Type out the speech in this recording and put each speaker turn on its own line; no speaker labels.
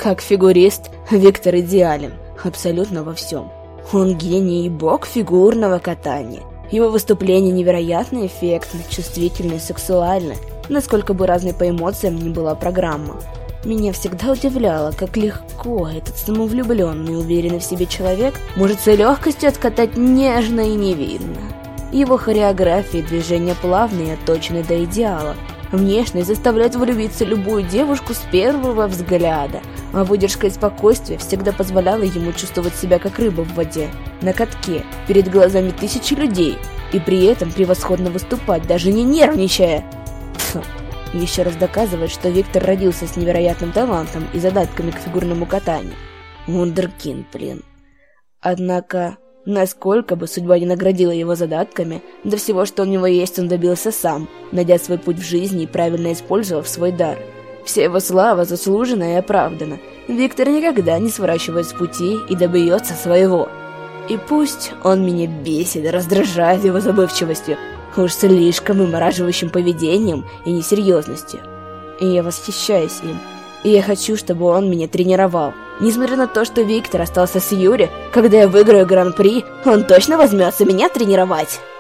Как фигурист, Виктор идеален абсолютно во всем. Он гений и бог фигурного катания. Его выступления невероятно эффектны, чувствительны и сексуальны, насколько бы разной по эмоциям ни была программа. Меня всегда удивляло, как легко этот самовлюбленный и уверенный в себе человек может с легкостью откатать нежно и невинно. Его хореографии и движения плавные и отточены до идеала. Внешность заставляет влюбиться любую девушку с первого взгляда, а выдержка и спокойствие всегда позволяла ему чувствовать себя как рыба в воде, на катке, перед глазами тысячи людей, и при этом превосходно выступать, даже не нервничая. Еще раз доказывает, что Виктор родился с невероятным талантом и задатками к фигурному катанию. Вундеркинд, блин. Однако, насколько бы судьба не наградила его задатками, до всего, что у него есть, он добился сам, найдя свой путь в жизни и правильно использовав свой дар. Вся его слава заслужена и оправдана. Виктор никогда не сворачивает с пути и добьется своего. И пусть он меня бесит, раздражает его забывчивостью, уж слишком вымораживающим поведением и несерьезностью. И я восхищаюсь им. И я хочу, чтобы он меня тренировал. Несмотря на то, что Виктор остался с Юри, когда я выиграю гран-при, он точно возьмется меня тренировать.